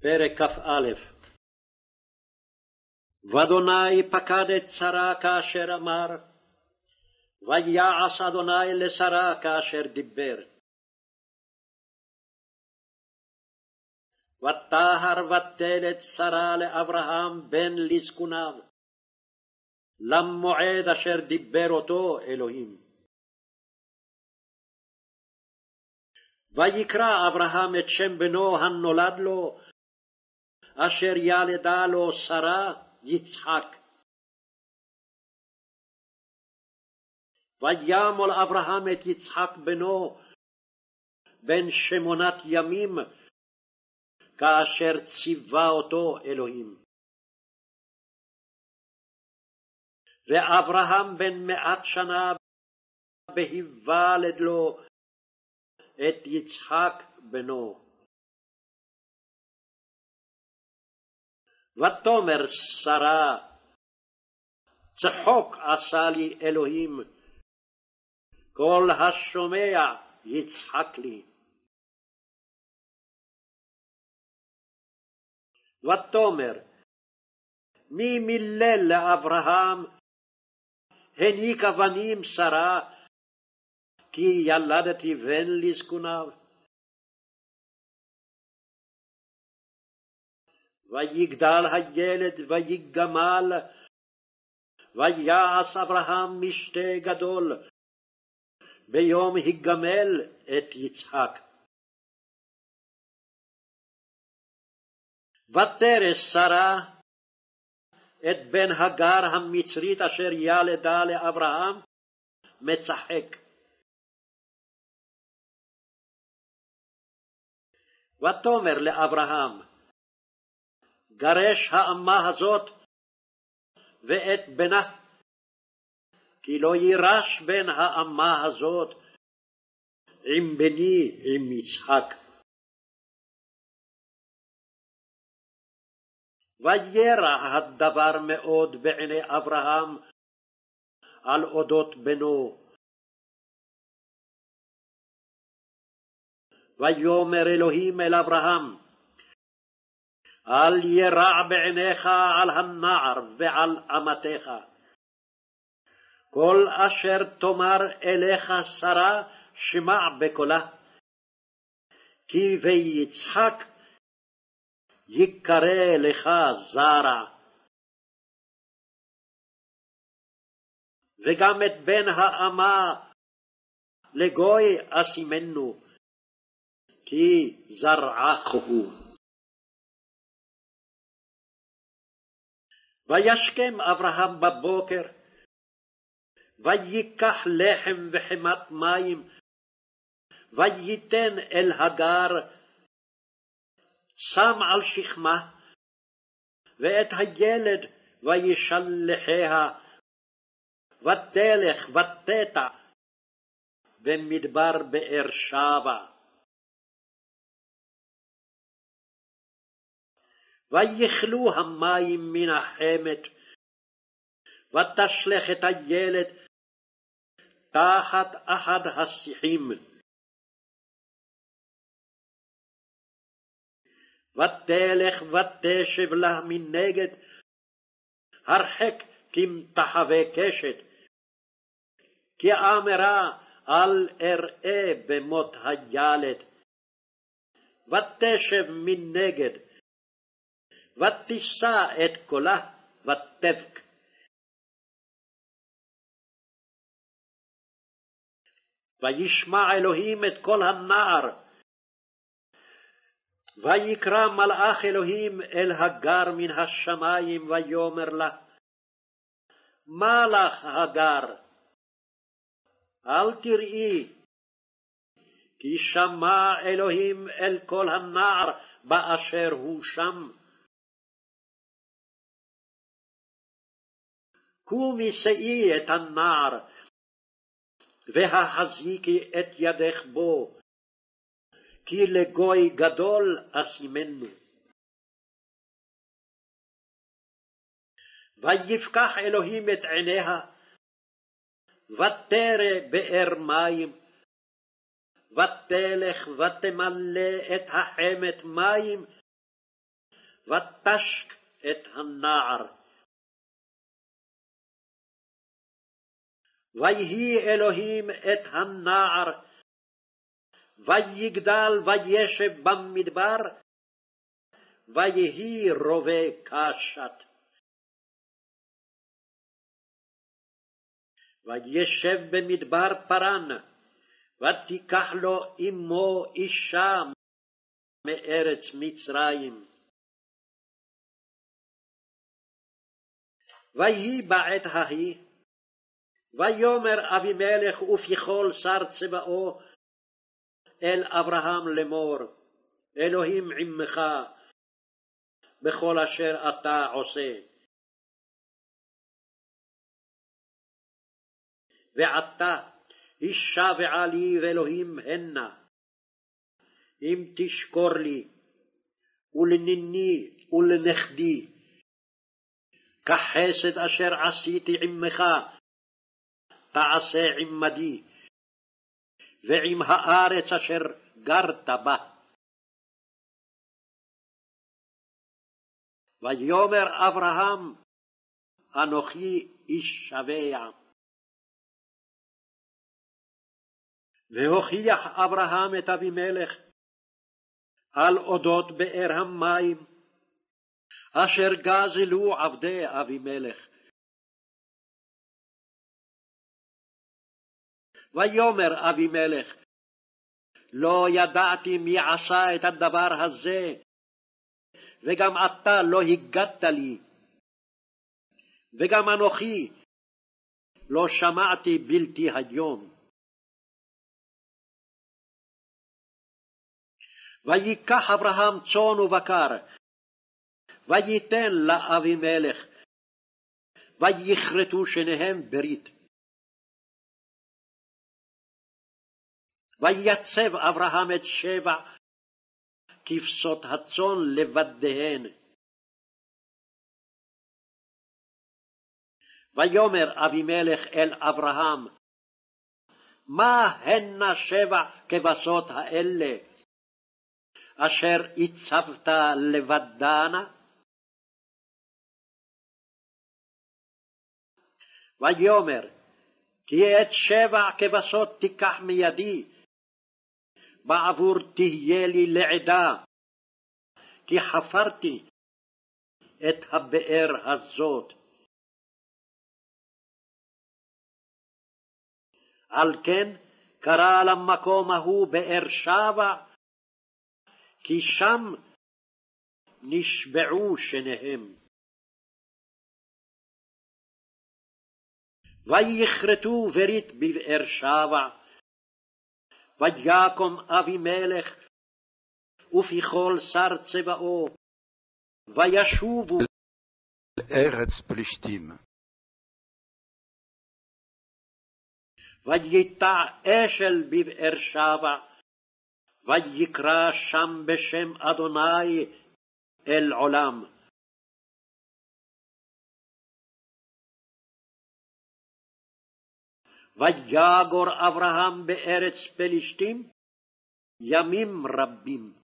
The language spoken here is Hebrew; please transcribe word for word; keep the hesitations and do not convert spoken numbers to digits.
פרק כ"א. ואדוני פקד את שרה כאשר אמר, ויעש אדוני לשרה כאשר דיבר. ותהר ותלד שרה לאברהם בן לזקוניו, למועד אשר דיבר אותו אלוהים. ויקרא אברהם את שם בנו הנולד לו, אשר ילדה לו שרה, יצחק. וימול אברהם את יצחק בנו בן שמונת ימים, כאשר ציווה אותו אלוהים. ואברהם בן מאת שנה בהיוולד לו את יצחק בנו. ותאמר שרה, צחוק עשה לי אלוהים, כל השומע יצחק לי. ותאמר, מי מילל לאברהם, הניק אבנים שרה, כי ילדתי בן לזקוניו. ויגדל הילד ויגמל, ויעש אברהם משתה גדול, ביום הגמל את יצחק. ותרס שרה את בן הגר המצרית אשר ילדה לאברהם מצחק. ותאמר לאברהם, גרש האמה הזאת ואת בנה, כי לא יירש בן האמה הזאת עם בני עם יצחק. וירע הדבר מאוד בעיני אברהם על אודות בנו. ויאמר אלוהים אל אברהם, אל ירע בעיניך על הנער ועל אמתך. כל אשר תאמר אליך שרה שמע בקולה, כי ביצחק יקרא לך זרע. וגם את בן האמה לגוי אשימנו, כי זרעך הוא. וישכם אברהם בבוקר, ויקח לחם וחמת מים, וייתן אל הגר, שם על שכמה, ואת הילד וישלחיה, ותלך ותטע במדבר באר שבע. ויכלו המים מן החמת, ותשלח את הילד תחת אחד השיחים. ותלך ותשב לה מנגד, הרחק כמתחווה קשת, כי אמרה אל אראה במות הילד. ותשב מנגד, ותישא את קולה, ותבק. וישמע אלוהים את קול הנער, ויקרא מלאך אלוהים אל הגר מן השמיים, ויאמר לה, מה לך הגר? אל תראי, כי שמע אלוהים אל קול הנער באשר הוא שם. קומי שאי את הנער, והחזיקי את ידך בו, כי לגוי גדול אשימנו. ויפקח אלוהים את עיניה, ותרא באר מים, ותלך ותמלא את החמת מים, ותשק את הנער. ויהי אלוהים את הנער, ויגדל וישב במדבר, ויהי רובה קשת. וישב במדבר פרן, ותיקח לו אמו אישה מארץ מצרים. ויהי בעת ההיא, ויאמר אבימלך ופיכול שר צבאו אל אברהם לאמור, אלוהים עמך בכל אשר אתה עושה. ועתה הישבעה לי ואלוהים הנה, אם תשקור לי ולניני ולנכדי כחסד אשר עשיתי עמך תעשה עמדי, ועם הארץ אשר גרת בה. ויאמר אברהם, אנוכי איש שבע. והוכיח אברהם את אבימלך על אודות באר המים, אשר גזלו עבדי אבימלך. ויאמר אבימלך, לא ידעתי מי עשה את הדבר הזה, וגם אתה לא הגדת לי, וגם אנוכי לא שמעתי בלתי היום. ויקח אברהם צאן ובקר, וייתן לאבימלך, ויכרתו שניהם ברית. ויצב אברהם את שבע כבשות הצאן לבדיהן. ויאמר אבימלך אל אברהם, מה הנה שבע כבשות האלה אשר הצבת לבדנה? ויאמר, כי את שבע כבשות תיקח מידי, בעבור תהיה לי לעדה, כי חפרתי את הבאר הזאת. על כן קרא למקום ההוא באר שבע, כי שם נשבעו שניהם. ויכרתו ברית בבאר שבע, ויקום אבימלך ופיכול שר צבאו, וישובו ארץ פלישתים. וייטע אשל בבאר שבע, ויקרא שם בשם אדוני אל עולם. ויגור אברהם בארץ פלישתים ימים רבים.